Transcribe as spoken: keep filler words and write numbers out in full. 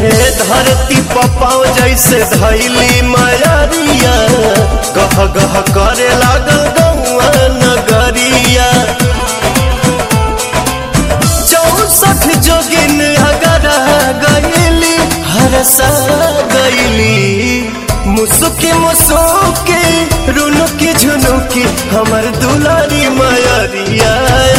धरती पपाओ जैसे धैली मयरिया गह गह करे लागल गौआ नगरिया। चौसठ जोगिन अगरा गईली हरसा गईली। मुसुकी मुसुकी रुनुकी झुनुकी हमर दुलारी मयरिया